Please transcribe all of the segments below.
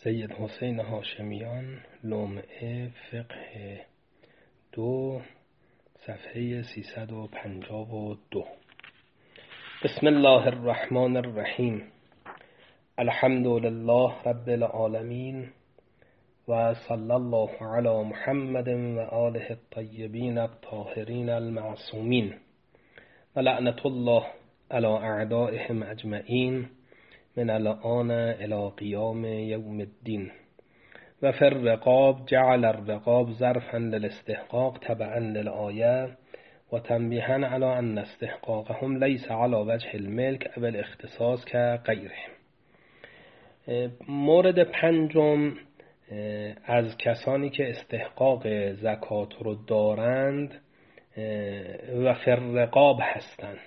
سید حسین هاشمیان، لمعه فقه 2 صفحه 352. بسم الله الرحمن الرحیم. الحمد لله رب العالمین و صلی الله علی محمد و آله الطیبین الطاهرین المعصومین و لعنت الله علی اعدائهم اجمعین من الآن الى قیام یوم الدین. و فی الرقاب جعل الرقاب ظرفا للاستحقاق تبعا للآیه و تنبیها علی ان استحقاقهم لیس علی وجه الملک او الاختصاص كغیره. مورد پنجم از کسانی که استحقاق زکات رو دارند و فی الرقاب هستند.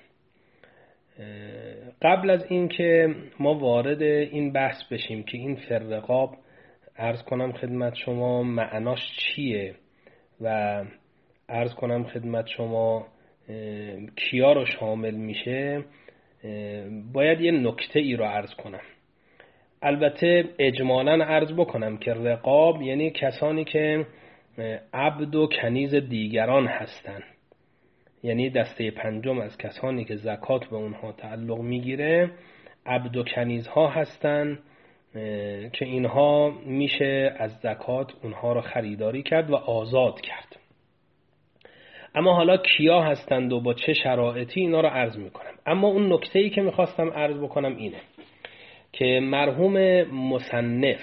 قبل از این که ما وارد این بحث بشیم که این فی الرقاب عرض کنم خدمت شما معناش چیه و عرض کنم خدمت شما کیا رو شامل میشه، باید یه نکته ای رو عرض کنم. البته اجمالاً عرض بکنم که رقاب یعنی کسانی که عبد و کنیز دیگران هستند، یعنی دسته پنجم از کسانی که زکات به اونها تعلق میگیره عبد و کنیزها هستند که اینها میشه از زکات اونها رو خریداری کرد و آزاد کرد. اما حالا کیا هستند و با چه شرایطی اینا رو عرض میکنم. اما اون نکته‌ای که میخواستم عرض بکنم اینه که مرحوم مصنف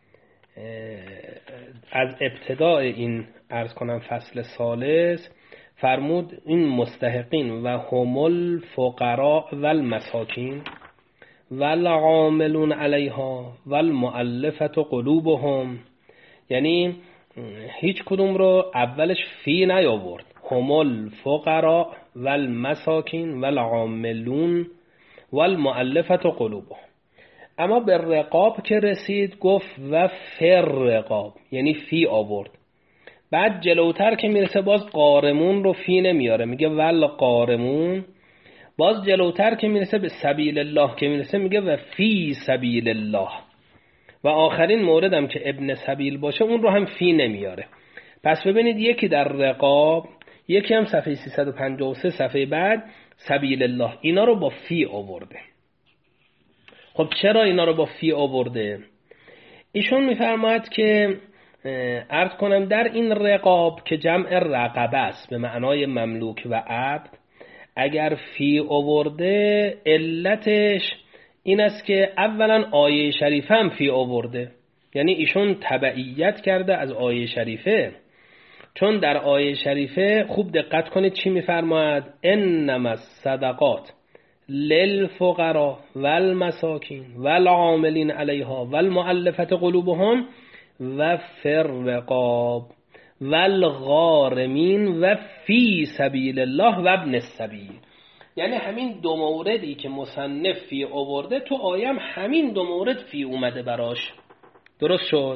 از ابتداء این عرض کنم فصل ثالث فرمود این مستحقین و هم الفقراء و المساکین و العاملون علیها و المؤلفة قلوبهم، یعنی هیچ کدوم رو اولش فی نیاورد، هم الفقراء و المساکین و العاملون و المؤلفة قلوبهم. اما به رقاب که رسید گفت و فی الرقاب، یعنی فی آورد. بعد جلوتر که میرسه باز قارمون رو فی نمیاره، میگه ول قارمون. باز جلوتر که میرسه به سبیل الله که میرسه میگه و فی سبیل الله. و آخرین موردم که ابن سبیل باشه اون رو هم فی نمیاره. پس ببینید یکی در رقاب، یکی هم صفحه 353 صفحه بعد سبیل الله، اینا رو با فی آورده. خب چرا اینا رو با فی آورده؟ ایشون میفرماید که عرض کنم در این رقاب که جمع رقبه است به معنای مملوک و عبد، اگر فی آورده علتش این است که اولا آیه شریفه هم فی آورده، یعنی ایشون تبعیت کرده از آیه شریفه. چون در آیه شریفه خوب دقت کنید چی میفرماید، انما الصدقات للفقراء والمساکین والعاملین علیها والمؤلفة قلوبهم و فی الرقاب والغارمین و فی سبیل الله و ابن السبیل. یعنی همین دو موردی که مصنف فی آورده تو آیم همین دو مورد فی اومده براش. درست شد؟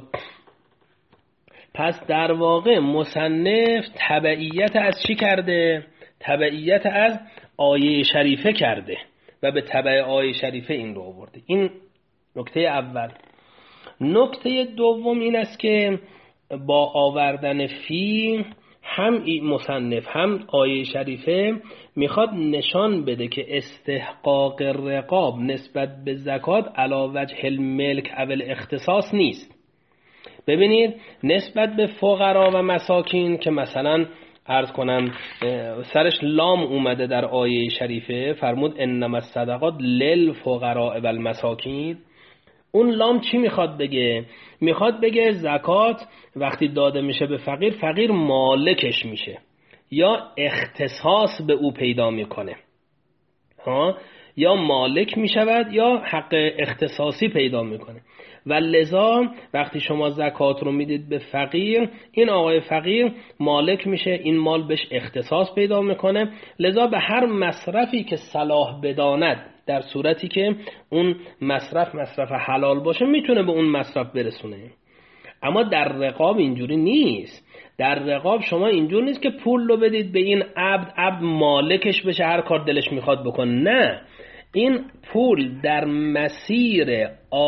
پس در واقع مصنف تبعیت از چی کرده؟ تبعیت از آیه شریفه کرده و به تبع آیه شریفه این رو آورده. این نکته اول. نکته دوم این است که با آوردن فی هم مصنف هم آیه شریفه میخواد نشان بده که استحقاق رقاب نسبت به زکات علی وجه الملک او الاختصاص نیست. ببینید نسبت به فقرا و مساکین که مثلا عرض کنم سرش لام اومده در آیه شریفه، فرمود انما الصدقات للفقراء و المساکین، اون لام چی میخواد بگه؟ میخواد بگه زکات وقتی داده میشه به فقیر، فقیر مالکش میشه یا اختصاص به او پیدا میکنه، یا مالک میشود یا حق اختصاصی پیدا میکنه. و لذا وقتی شما زکات رو میدید به فقیر، این آقای فقیر مالک میشه، این مال بهش اختصاص پیدا میکنه، لذا به هر مصرفی که صلاح بداند در صورتی که اون مصرف حلال باشه میتونه به اون مصرف برسونه. اما در رقاب اینجوری نیست. در رقاب شما اینجور نیست که پول رو بدید به این عبد مالکش بشه هر کار دلش میخواد بکنه. نه، این پول در مسیر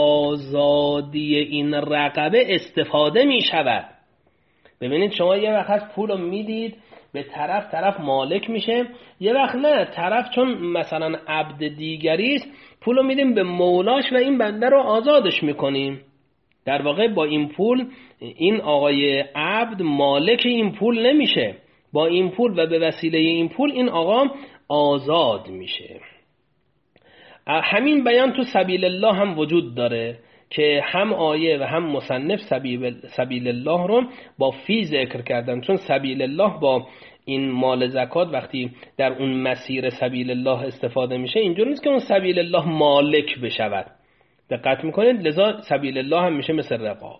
آزادی این رقبه استفاده می شود. ببینید شما یه وقت از پول رو میدید به طرف مالک میشه، یه وقت نه، طرف چون مثلا عبد دیگریست پول رو میدیم به مولاش و این بنده رو آزادش میکنیم. در واقع با این پول این آقای عبد مالک این پول نمیشه، با این پول و به وسیله این پول این آقا آزاد میشه. همین بیان تو سبیل الله هم وجود داره که هم آیه و هم مصنف سبیل الله رو با فی ذکر کردن، چون سبیل الله با این مال زکات وقتی در اون مسیر سبیل الله استفاده میشه اینجور نیست که اون سبیل الله مالک بشود، دقت میکنید، لذا سبیل الله هم میشه مثل رقاب.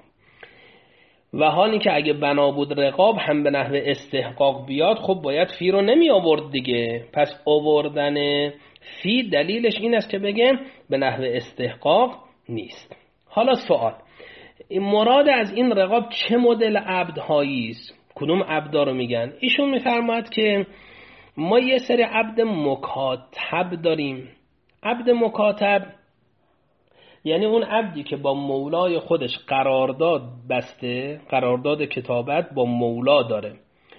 و حالی که اگه بنا بود رقاب هم به نحو استحقاق بیاد، خب باید فی رو نمی آورد دیگه، پس آوردن فی دلیلش این است که بگه به نحو استحقاق نیست. حالا سوال، مراد از این رقاب چه مدل عبدهایی است؟ کدوم عبدا رو میگن؟ ایشون میفرماید که ما یه سری عبد مکاتب داریم. عبد مکاتب یعنی اون عبدی که با مولای خودش قرارداد بسته، قرارداد کتابت با مولا داره،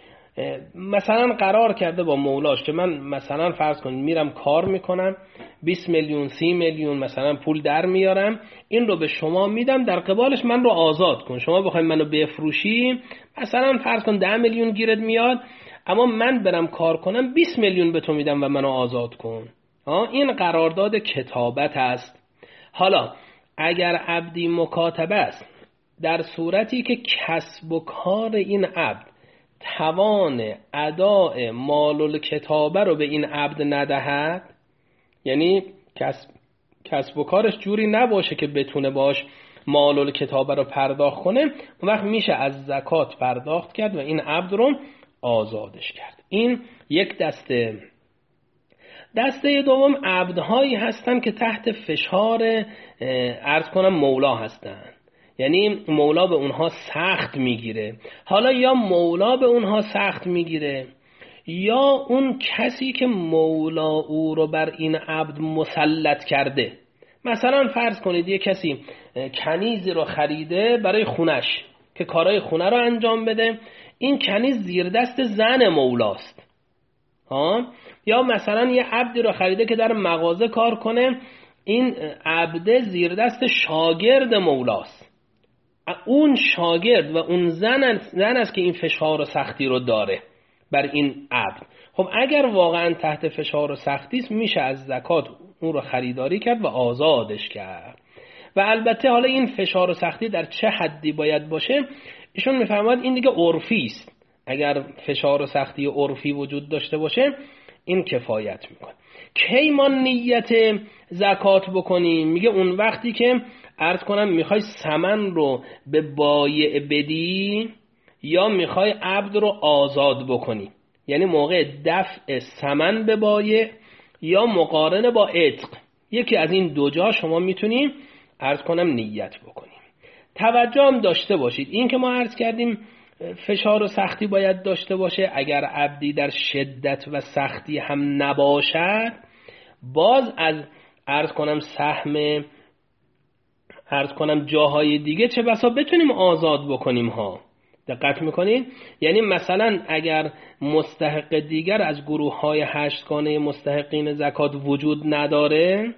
مثلا قرار کرده با مولاش که من مثلا فرض کنید میرم کار میکنم 20 میلیون 30 میلیون مثلا پول در میارم، این رو به شما میدم، در قبالش من رو آزاد کن. شما بخوای منو بفروشی مثلا فرض کن 10 میلیون گیرت میاد، اما من برم کار کنم 20 میلیون به تو میدم و منو آزاد کن. این قرارداد کتابت است. حالا اگر عبدی مکاتبه است، در صورتی که کسب و کار این عبد توان اداء مال الکتابه رو به این عبد ندهد، یعنی کسب و کارش جوری نباشه که بتونه باش مال الکتابه رو پرداخت کنه، اون وقت میشه از زکات پرداخت کرد و این عبد رو آزادش کرد. این یک دسته. دسته دوم عبدهایی هستن که تحت فشار عرض کنم مولا هستن، یعنی مولا به اونها سخت میگیره. حالا یا مولا به اونها سخت میگیره یا اون کسی که مولا او رو بر این عبد مسلط کرده. مثلا فرض کنید یه کسی کنیزی رو خریده برای خونش که کارهای خونه رو انجام بده، این کنیز زیر دست زن مولاست. یا مثلا یه عبدی رو خریده که در مغازه کار کنه، این عبد زیر دست شاگرد مولاست. اون شاگرد و اون زن است که این فشار و سختی رو داره بر این عبد. خب اگر واقعا تحت فشار و سختی است، میشه از زکات اون رو خریداری کرد و آزادش کرد. و البته حالا این فشار و سختی در چه حدی باید باشه؟ ایشون میفرماید این دیگه عرفی است. اگر فشار و سختی عرفی وجود داشته باشه این کفایت میکنه. کی ما نیت زکات بکنیم؟ میگه اون وقتی که عرض کنم میخوای ثمن رو به بایع بدی یا میخوای عبد رو آزاد بکنی، یعنی موقع دفع ثمن به بایع یا مقارنه با عتق، یکی از این دو جا شما میتونیم عرض کنم نیت بکنیم. توجه هم داشته باشید، این که ما عرض کردیم فشار و سختی باید داشته باشه، اگر عبدی در شدت و سختی هم نباشد، باز از عرض کنم سهم عرض کنم جاهای دیگه چه بسا بتونیم آزاد بکنیم ها. دقت میکنید؟ یعنی مثلا اگر مستحق دیگر از گروه های 8گانه مستحقین زکات وجود نداره،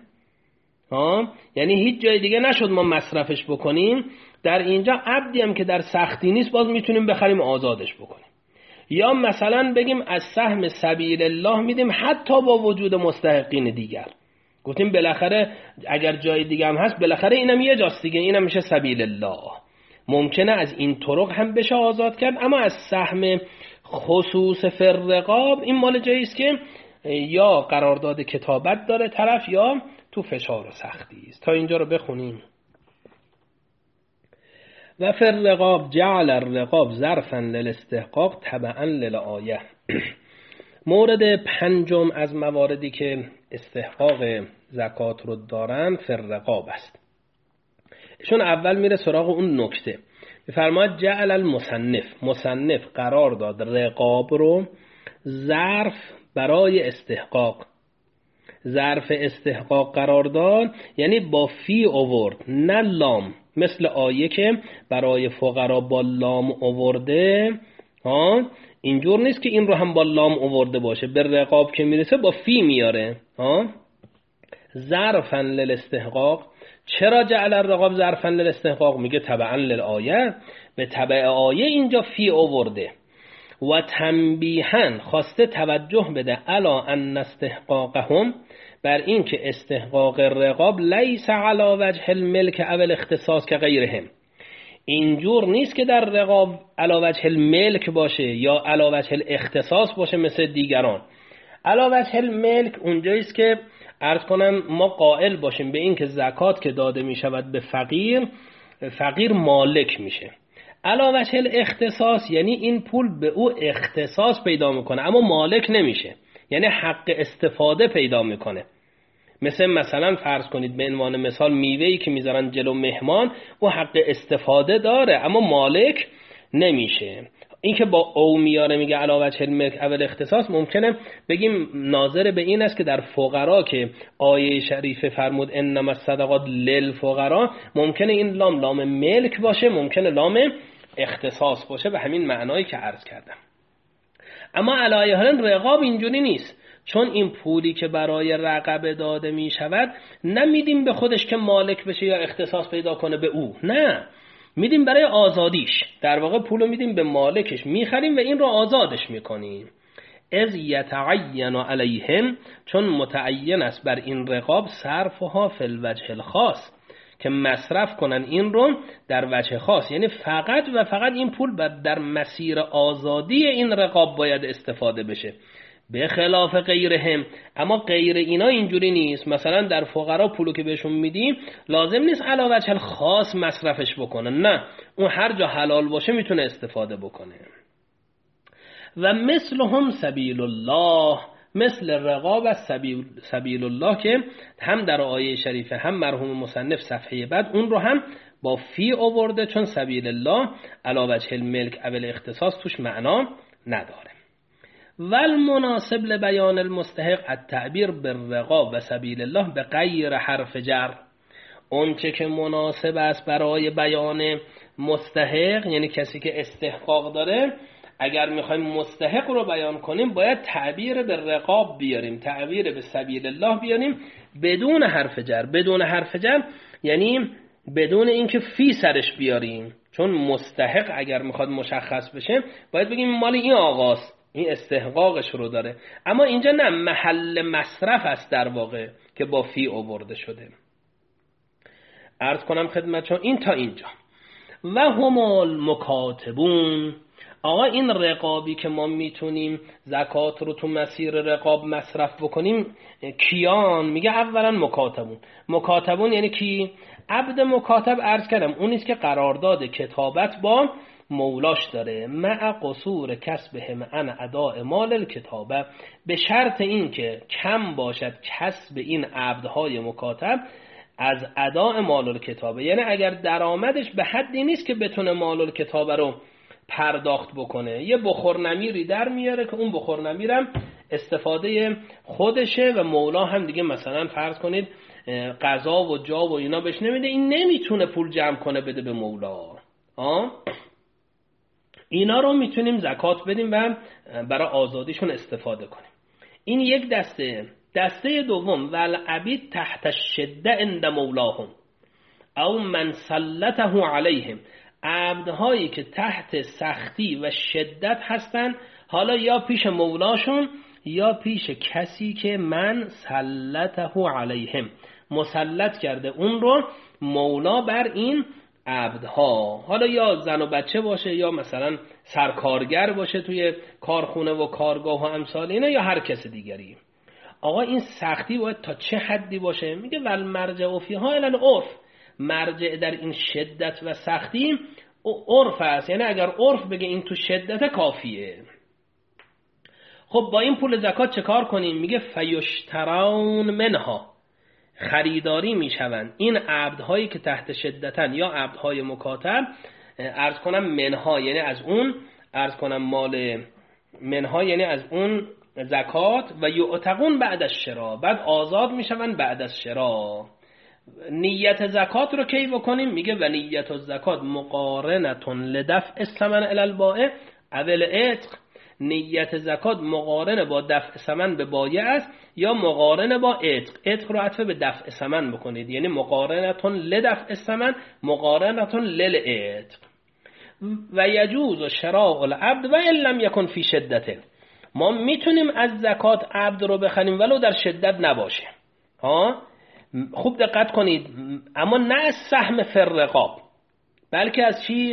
یعنی هیچ جای دیگه نشد ما مصرفش بکنیم، در اینجا عبدی هم که در سختی نیست باز میتونیم بخریم آزادش بکنیم. یا مثلا بگیم از سهم سبیل الله میدیم حتی با وجود مستحقین دیگر، گفتیم بالاخره اگر جای دیگه هم هست بالاخره اینم یه جاست دیگه، اینم میشه سبیل الله. ممکنه از این طرق هم بشه آزاد کرد، اما از سهم خصوص فرقاب این مال جایی است که یا قرارداد کتابت داره طرف یا تو فشار و سختی است. تا اینجا رو بخونیم. و فرقاب جعل الرقاب ظرفا للاستحقاق تبعا للآیه. مورد پنجم از مواردی که استحقاق زکات رو دارن فرقاب است. چون اول میره سراغ اون نکته، میفرماید جعل مصنف قرار داد رقاب رو ظرف برای استحقاق. ظرف استحقاق قرار داد یعنی با فی آورد نه لام، مثل آیه که برای فقرا با لام آورده اینجور نیست که این رو هم با لام آورده باشه، به رقاب که میرسه با فی میاره. ظرفا للاستحقاق. چرا جعل الرقاب ظرفا للاستحقاق؟ میگه تبعا للآیه، به تبع آیه اینجا فی آورده. و تنبیها خواسته توجه بده الا ان استحقاقهم، بر این که استحقاق رقاب لیس علی وجه الملک او الاختصاص که غیرهم، اینجور نیست که در رقاب علی وجه الملک باشه یا علی وجه الاختصاص باشه مثل دیگران. علی وجه الملک اونجاییست که عرض کنم ما قائل باشیم به این که زکات که داده می شود به فقیر، فقیر مالک میشه. علی وجه الاختصاص یعنی این پول به او اختصاص پیدا میکنه اما مالک نمیشه، یعنی حق استفاده پیدا میکنه. مثلا فرض کنید به عنوان مثال میوه‌ای که میذارن جلو مهمان، او حق استفاده داره اما مالک نمیشه. این که با او میاره میگه علی وجه الملک اول اختصاص، ممکنه بگیم ناظر به این است که در فقرا که آیه شریفه فرمود انما الصدقات للفقرا، ممکنه این لام ملک باشه، ممکنه لام اختصاص باشه، به همین معنایی که عرض کردم. اما علی حال رقاب اینجوری نیست، چون این پولی که برای رقبه داده می شود نمیدیم به خودش که مالک بشه یا اختصاص پیدا کنه به او، نه، میدیم برای آزادیش. در واقع پولو میدیم به مالکش، میخریم و این رو آزادش میکنیم. از یتعین علیهم، چون متعین است بر این رقاب صرفها فی الوجه الخاص، که مصرف کنن این رو در وجه خاص، یعنی فقط و فقط این پول در مسیر آزادی این رقاب باید استفاده بشه، به خلاف غیرهم. اما غیر اینا اینجوری نیست. مثلا در فقرا پولو که بهشون میدیم لازم نیست علی وجه خاص مصرفش بکنه، نه، اون هر جا حلال باشه میتونه استفاده بکنه. و مثلهم سبیل الله، مثل رقاب از سبیل الله که هم در آیه شریفه هم مرحوم مصنف صفحه بعد اون رو هم با فی آورده، چون سبیل الله علی وجه الملک اول اختصاص توش معنا نداره. والمناسب لبیان المستحق التعبیر بالرقاب و سبیل الله به غیر حرف جر. اون چه که مناسب است برای بیان مستحق، یعنی کسی که استحقاق داره، اگر میخوایم مستحق رو بیان کنیم باید تعبیر به رقاب بیاریم، تعبیر به سبیل الله بیاریم بدون حرف جر. بدون حرف جر یعنی بدون اینکه فی سرش بیاریم، چون مستحق اگر میخواد مشخص بشه باید بگیم مال این آقاست، این استحقاقش رو داره. اما اینجا نه، محل مصرف است در واقع که با فی آورده شده. عرض کنم خدمتتون این تا اینجا. و هم المکاتبون، آقا این رقابی که ما میتونیم زکات رو تو مسیر رقاب مصرف بکنیم کیان؟ میگه اولا مکاتبون. مکاتبون یعنی کی؟ عبد مکاتب عرض کردم اون نیست که قرارداد کتابت با مولاش داره، مع قصور کسبهم عن اداء مال الکتابه، به شرط این که کم باشد کسب این عبدهای مکاتب از اداء مال الکتابه، یعنی اگر درآمدش به حدی نیست که بتونه مال الکتابه رو پرداخت بکنه، یه بخورنمیری در میاره که اون بخورنمیرم استفاده خودشه و مولا هم دیگه مثلا فرض کنید غذا و جا و اینا بهش نمیده، این نمیتونه پول جمع کنه بده به مولا. اینا رو میتونیم زکات بدیم و برای آزادیشون استفاده کنیم. این یک دسته. دسته دوم، والعبید تحت الشده عند مولاهم او من سلطه علیهم، عبدهایی که تحت سختی و شدت هستن، حالا یا پیش مولاشون یا پیش کسی که من سلطه علیهم، مسلط کرده اون رو مولا بر این عبدها، حالا یا زن و بچه باشه یا مثلا سرکارگر باشه توی کارخونه و کارگاه و امثال اینا، یا هر کس دیگری. آقا این سختی باید تا چه حدی باشه؟ میگه ول مرجع فیها الی العرف، مرجع در این شدت و سختی عرف است، یعنی اگر عرف بگه این تو شدت کافیه. خب با این پول زکات چه کار کنیم؟ میگه فیشترون منها، خریداری میشوند این عبدهایی که تحت شدتن یا عبدهای مکاتب، عرض کنم منها یعنی از اون، عرض کنم مال منها یعنی از اون زکات و یعتقون بعد از شرا، بعد آزاد میشون بعد از شرا. نیت زکات رو کی بکنیم؟ میگه و نیت الزکات مقارنتون لدفع الثمن الی البائع اول عتق. نیت زکات مقارنه با دفع ثمن به بایع است یا مقارنه با عتق. عتق رو عطف به دفع ثمن بکنید، یعنی مقارنتون لدفع ثمن مقارنتون للعتق. و یجوز شراء العبد و ان لم یکن فی شدته. ما میتونیم از زکات عبد رو بخریم ولو در شدت نباشه. خوب دقت کنید، اما نه از سهم فرقاب، بلکه از چی؟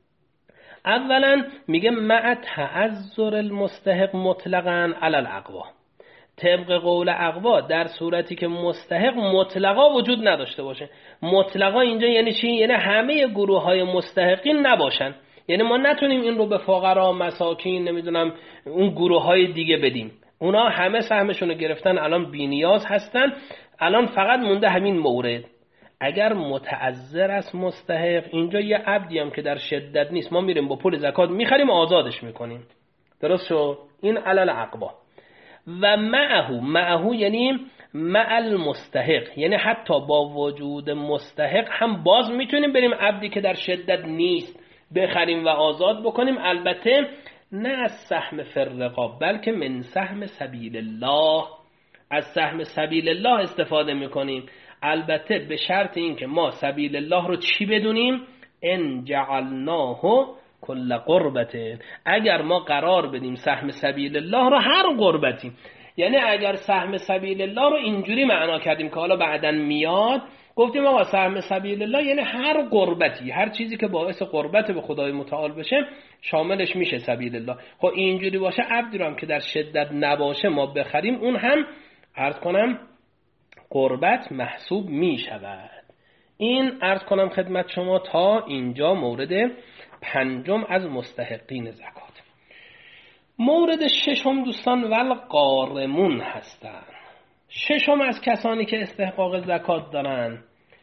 اولا میگه مع تعذر المستحق مطلقاً علی الاقوا. طبق قول اقوا در صورتی که مستحق مطلقا وجود نداشته باشه. مطلقا اینجا یعنی چی؟ یعنی همه گروه های مستحقین نباشن، یعنی ما نتونیم این رو به فقرا، مساکین، نمیدونم اون گروه های دیگه بدیم. اونا همه سهمشون رو گرفتن، الان بی‌نیاز هستن. الان فقط مونده همین مورد. اگر متعذر است مستحق، اینجا یه عبدی هم که در شدت نیست، ما میریم با پول زکات میخریم آزادش میکنیم. درست شد؟ این علل عقبا. و معه یعنی مع المستحق، یعنی حتی با وجود مستحق هم باز میتونیم بریم عبدی که در شدت نیست بخریم و آزاد بکنیم، البته نه از سهم فرقاب بلکه من سهم سبیل الله. از سهم سبیل الله استفاده میکنیم، البته به شرط این که ما سبیل الله رو چی بدونیم؟ ان جعلناه کل قربته. اگر ما قرار بدیم سهم سبیل الله رو هر قربتی، یعنی اگر سهم سبیل الله رو اینجوری معنا کردیم که حالا بعدن میاد گفتیم آقا سهم سبیل الله یعنی هر قربتی، هر چیزی که باعث قربت به خدای متعال بشه شاملش میشه سبیل الله. خب اینجوری باشه عبدی رو هم که در شدت نباشه ما بخریم، اون هم عرض کنم قربت محسوب می شود. این عرض کنم خدمت شما تا اینجا مورد پنجم از مستحقین زکات. مورد ششم دوستان والغارمون هستند. ششم از کسانی که استحقاق زکات دارن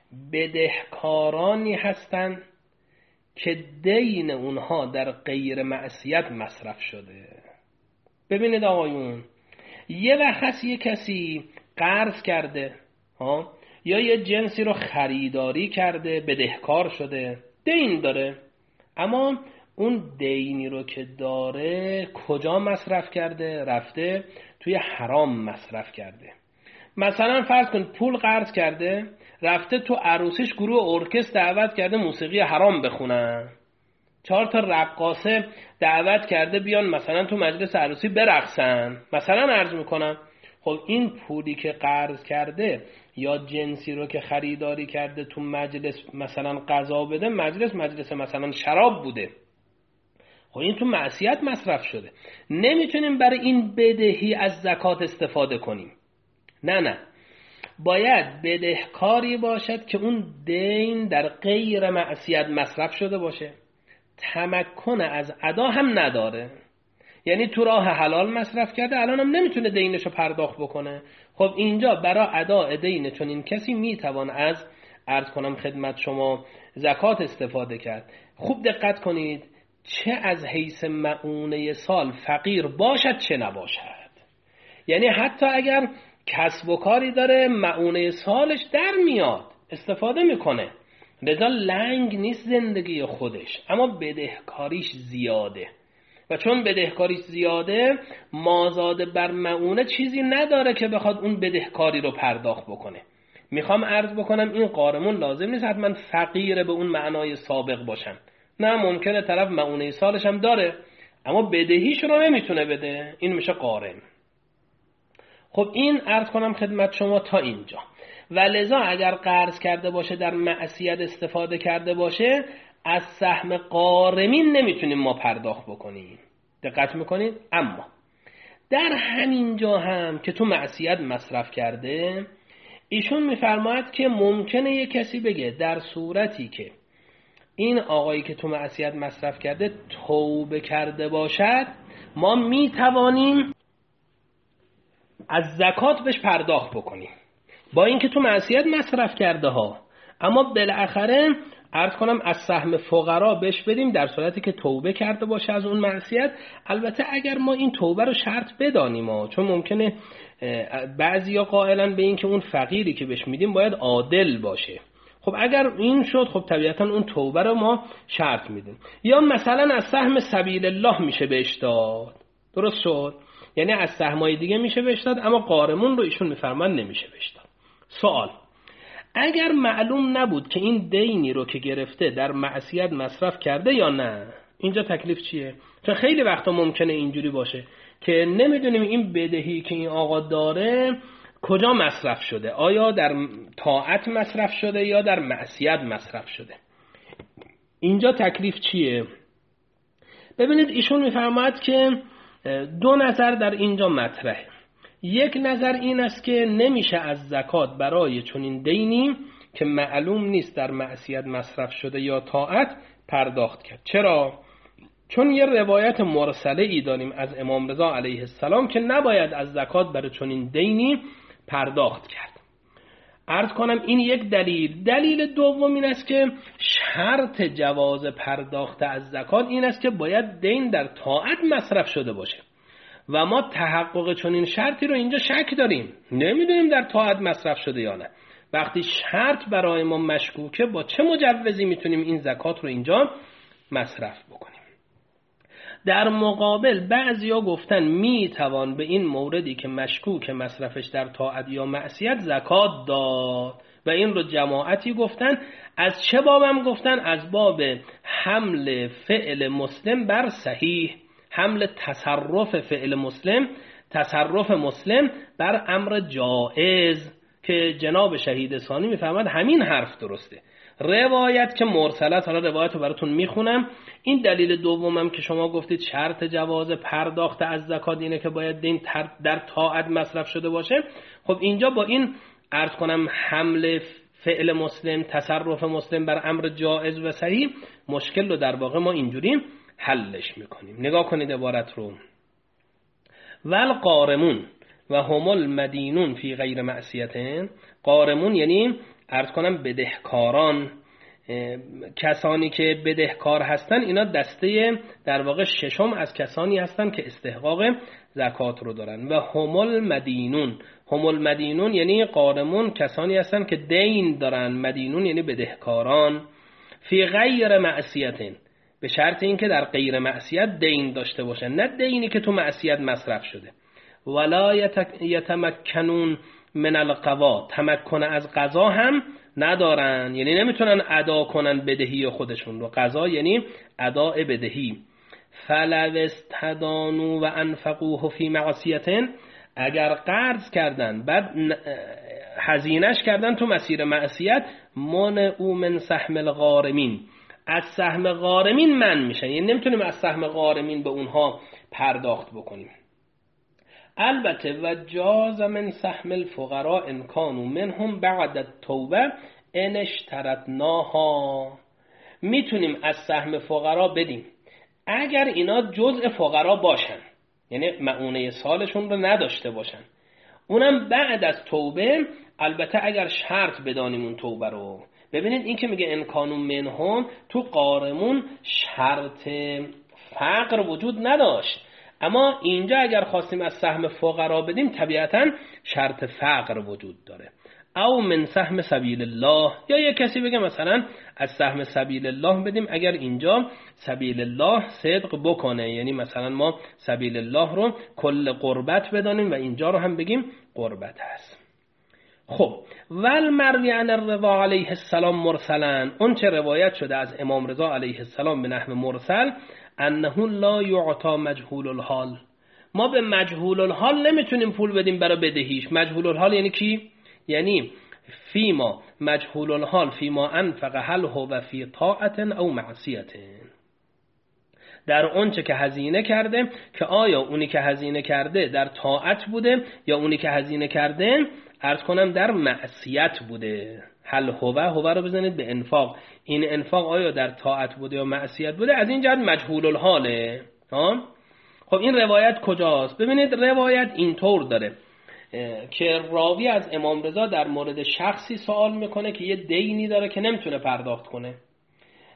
بدهکارانی هستند که دین اونها در غیر معصیت مصرف شده. ببینید آقایون، یه وقت هست یه کسی قرض کرده یا یه جنسی رو خریداری کرده، بدهکار شده، دین داره، اما اون دینی رو که داره کجا مصرف کرده؟ رفته توی حرام مصرف کرده. مثلا فرض کن پول قرض کرده، رفته تو عروسیش گروه ارکستر دعوت کرده موسیقی حرام بخونن، 4 تا رقاصه دعوت کرده بیان مثلا تو مجلس عروسی برقصن، مثلا عرض میکنم. خب این پولی که قرض کرده یا جنسی رو که خریداری کرده تو مجلس مثلا غذا بده، مجلس مثلا شراب بوده، خب این تو معصیت مصرف شده. نمیتونیم برای این بدهی از زکات استفاده کنیم. نه، باید بدهکاری باشد که اون دین در غیر معصیت مصرف شده باشه، تمکن از ادا هم نداره، یعنی تو راه حلال مصرف کرده، الان هم نمیتونه دینشو پرداخت بکنه. خب اینجا برای ادا دین چون این کسی میتوان از عرض کنم خدمت شما زکات استفاده کرد. خوب دقت کنید، چه از حیث مؤونه سال فقیر باشد چه نباشد، یعنی حتی اگر کسب و کاری داره مؤونه سالش در میاد استفاده میکنه، لذا لنگ نیست زندگی خودش، اما بدهکاریش زیاده و چون بدهکاریش زیاده مازاد بر مؤونه چیزی نداره که بخواد اون بدهکاری رو پرداخت بکنه. میخوام عرض بکنم این غارمون لازم نیست حتما فقیر به اون معنای سابق باشن، نه، ممکنه طرف مؤونه سالش هم داره اما بدهیش رو نمیتونه بده، این میشه غارم. خب این عرض کنم خدمت شما تا اینجا. و لذا اگر قرض کرده باشه در معصیت استفاده کرده باشه، از سهم غارمین نمیتونیم ما پرداخت بکنیم. دقت میکنید؟ اما در همین جا هم که تو معصیت مصرف کرده، ایشون میفرماید که ممکنه یه کسی بگه در صورتی که این آقایی که تو معصیت مصرف کرده توبه کرده باشد، ما میتوانیم از زکات بهش پرداخت بکنیم، با اینکه تو معصیت مصرف کرده ها، اما بالاخره عرض کنم از سهم فقرا بهش بدیم در صورتی که توبه کرده باشه از اون معصیت. البته اگر ما این توبه رو شرط بدانیم چون ممکنه بعضیا قائلن به این که اون فقیری که بهش میدیم باید عادل باشه. خب اگر این شد خب طبیعتا اون توبه رو ما شرط میدیم. یا مثلا از سهم سبیل الله میشه بهش داد، درست شد؟ یعنی از سهمای دیگه میشه بهش داد، اما قارمون رو ایشون میفرمان نمیشه بهش داد. سوال: اگر معلوم نبود که این دینی رو که گرفته در معصیت مصرف کرده یا نه، اینجا تکلیف چیه؟ چون خیلی وقتا ممکنه اینجوری باشه که نمیدونیم این بدهی که این آقا داره کجا مصرف شده، آیا در طاعت مصرف شده یا در معصیت مصرف شده. اینجا تکلیف چیه؟ ببینید ایشون میفرماید که دو نظر در اینجا مطرحه. یک نظر این است که نمیشه از زکات برای چنین دینی که معلوم نیست در معصیت مصرف شده یا طاعت پرداخت کرد. چرا؟ چون یه روایت مرسله ای داریم از امام رضا علیه السلام که نباید از زکات برای چنین دینی پرداخت کرد. عرض کنم این یک دلیل. دلیل دوم این است که شرط جواز پرداخت از زکات این است که باید دین در طاعت مصرف شده باشه و ما تحقق چنین شرطی رو اینجا شک داریم، نمیدونیم در طاعت مصرف شده یا نه. وقتی شرط برای ما مشکوکه با چه مجوزی میتونیم این زکات رو اینجا مصرف بکنیم؟ در مقابل بعضیا گفتن میتوان به این موردی که مشکوک مصرفش در طاعت یا معصیت زکات داد و این رو جماعتی گفتن. از چه بابم گفتن؟ از باب حمل فعل مسلم بر صحیح، حمل تصرف مسلم بر امر جائز که جناب شهید ثانی میفهمد همین حرف درسته. روایت که مرسلت، حالا روایت رو براتون میخونم. این دلیل دومم که شما گفتید شرط جواز پرداخت از زکات اینه که باید دین در طاعت مصرف شده باشه. خب اینجا با این عرض کنم حمل فعل مسلم، تصرف مسلم بر امر جائز و صحیح، مشکل رو در واقع ما اینجوری حلش میکنیم. نگاه کنید عبارت رو: والقارمون و هم المدینون فی غیر معصیتین. قارمون یعنی عرض کنم بدهکاران، کسانی که بدهکار هستن، اینا دسته در واقع ششم از کسانی هستن که استحقاق زکات رو دارن. و هم المدینون یعنی قارمون کسانی هستن که دین دارن، مدینون یعنی بدهکاران. فی غیر معصیتین، به شرط اینکه در غیر معصیت دین داشته باشن، نه دینی که تو معصیت مصرف شده. ولا یتمکنون من القضا، تمکن از قضا هم ندارن، یعنی نمیتونن ادا کنن بدهی خودشون رو. قضا یعنی اداء بدهی. فلو استدانوا و انفقوه فی معصیتین، اگر قرض کردن بعد هزینه‌اش کردن تو مسیر معصیت، منعوا من سهم الغارمین، از سهم غارمین من میشن، یعنی نمیتونیم از سهم غارمین به اونها پرداخت بکنیم. البته و جاز من سهم الفقراء ان كانوا منهم بعد التوبه ان اشترطناها، میتونیم از سهم فقرا بدیم اگر اینا جزء فقرا باشن، یعنی مؤونه سالشون رو نداشته باشن، اونم بعد از توبه. البته اگر شرط بدانیم اون توبه رو. ببینید این که میگه ان كانوا منهم، تو قارمون شرط فقر وجود نداشت، اما اینجا اگر خواستیم از سهم فقرا بدیم طبیعتاً شرط فقر وجود داره. او من سهم سبیل الله، یا یک کسی بگه مثلا از سهم سبیل الله بدیم اگر اینجا سبیل الله صدق بکنه، یعنی مثلا ما سبیل الله رو کل قربت بدانیم و اینجا رو هم بگیم قربت هست. خب والمروی عن الرضا علیه السلام مرسلا، اون چه روایت شده از امام رضا علیه السلام به نحو مرسل، انه لا یعطا مجهول الحال، ما به مجهول الحال نمیتونیم پول بدیم برای بدهیش. مجهول الحال یعنی کی؟ یعنی فیما مجهول الحال فیما انفق هل هو فی طاعت او معصیت، در اون چه که هزینه کرده که آیا اونی که هزینه کرده در طاعت بوده یا اونی که هزینه کرده عرض کنم در معصیت بوده. هل هو رو بزنید به انفاق، این انفاق آیا در طاعت بوده یا معصیت بوده، از این جهت مجهول الحاله. خب این روایت کجاست؟ ببینید روایت اینطور داره که راوی از امام رضا در مورد شخصی سوال میکنه که یه دینی داره که نمیتونه پرداخت کنه.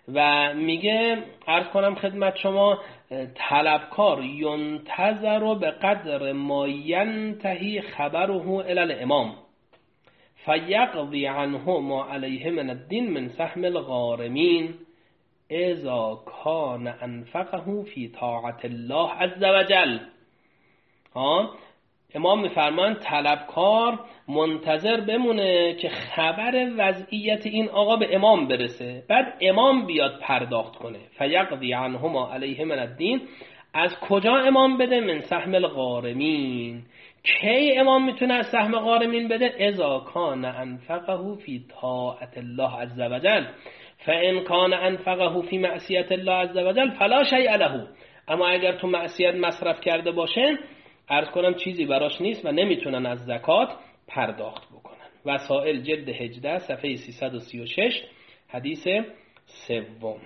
و میگه عرض کنم خدمت شما طلبکار ینتظر به قدر ما ینتهی خبره الی الامام فیقضی عنه ما علیه من الدین من سهم الغارمین اذا کان انفقه فی طاعت الله عز وجل. امام میفرمان طلبکار منتظر بمونه که خبر وضعیت این آقا به امام برسه، بعد امام بیاد پرداخت کنه. فیقضی عنه ما علیه من الدین، از کجا امام بده؟ من سهم الغارمین. کی امام میتونه از سهم غارمین بده؟ اذا کان انفقه فی طاعت الله عز وجل فان کان انفقه فی معصیت الله عز وجل فلا شیء له. اما اگر تو معصیت مصرف کرده باشه عرض کنم چیزی براش نیست و نمیتونن از زکات پرداخت بکنن. وسائل جلد 18 صفحه 336 حدیث سوم.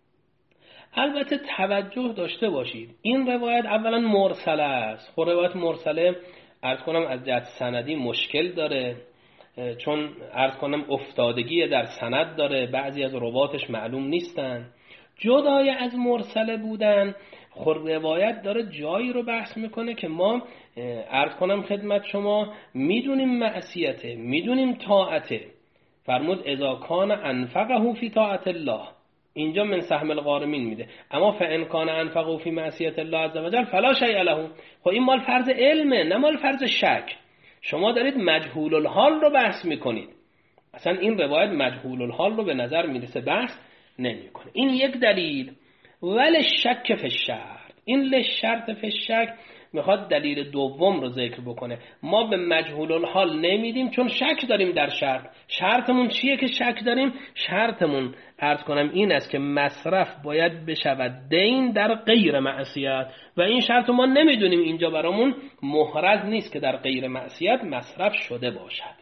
البته توجه داشته باشید این روایت اولا مرسله است. خب روایت مرسله عرض کنم از جهت سندی مشکل داره، چون عرض کنم افتادگی در سند داره، بعضی از رواتش معلوم نیستن. جدای از مرسله بودن خب روایت داره جایی رو بحث میکنه که ما عرض کنم خدمت شما میدونیم معصیته، میدونیم طاعته. فرمود اذا کان انفقه فی طاعت الله، اینجا من سهم الغارمین میده. اما فان کان انفقه فی معصیت الله عز وجل فلا شیء له. خب این مال فرض علمه نه مال فرض شک. شما دارید مجهول الحال رو بحث میکنید، اصلا این روایت مجهول الحال رو به نظر میرسه بحث نمیکنه. این یک دلیل. ولی شک فی الشرط، این لشرط فی الشک میخواد دلیل دوم رو ذکر بکنه. ما به مجهول الحال نمیدیم چون شک داریم در شرط. شرطمون چیه که شک داریم؟ شرطمون عرض کنم این است که مصرف باید بشود دین در غیر معصیت و این شرط ما نمیدونیم، اینجا برامون محرز نیست که در غیر معصیت مصرف شده باشد.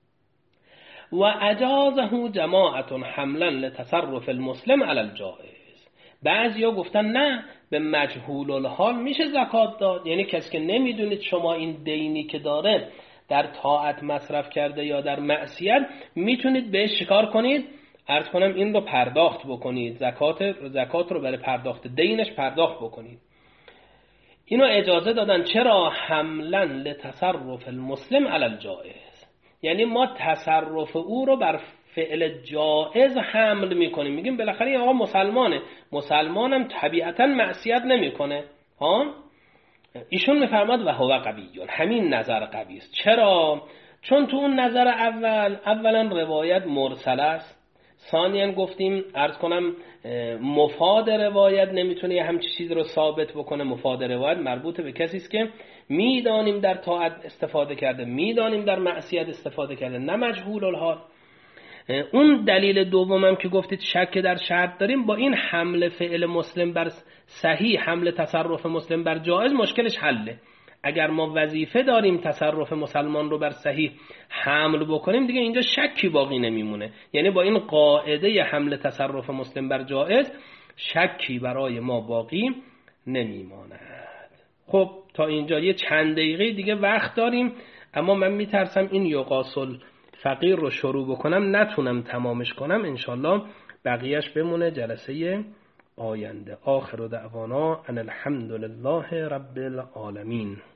و اجازه جماعت حملا لتصرف المسلم علی الجائز. بعضیا گفتن نه به مجهول الحال میشه زکات داد، یعنی کسی که نمیدونید شما این دینی که داره در طاعت مصرف کرده یا در معصیت میتونید بهش شکار کنید، عرض کنم این رو پرداخت بکنید، زکات رو برای پرداخت دینش پرداخت بکنید. اینو اجازه دادن. چرا؟ حملا لتصرف المسلم علی الجائز، یعنی ما تصرف او رو بر فعل جائز حمل میکنیم. میگیم بالاخره این آقا مسلمانه، مسلمانم طبیعتا معصیت نمیکنه. ایشون میفرماد و هو قویون، همین نظر قوی است. چرا؟ چون تو اون نظر اولا روایت مرسل است، ثانیاً گفتیم عرض کنم مفاد روایت نمیتونه یه همچی چیز رو ثابت بکنه. مفاد روایت مربوط به کسی است که میدانیم در طاعت استفاده کرده، میدانیم در معصیت استفاده کرده، نه مجهول الحال. اون دلیل دومم که گفتید شک در شرط داریم، با این حمل فعل مسلم بر صحیح، حمل تصرف مسلم بر جائز، مشکلش حله. اگر ما وظیفه داریم تصرف مسلمان رو بر صحیح حمل بکنیم دیگه اینجا شکی باقی نمیمونه. یعنی با این قاعده حمل تصرف مسلم بر جائز شکی برای ما باقی نمیماند. خب تا اینجا یه چند دقیقه دیگه وقت داریم، اما من میترسم این یقاسل فقیر رو شروع بکنم نتونم تمامش کنم. انشالله بقیهش بمونه جلسه آینده. آخر دعوانا ان الحمد لله رب العالمین.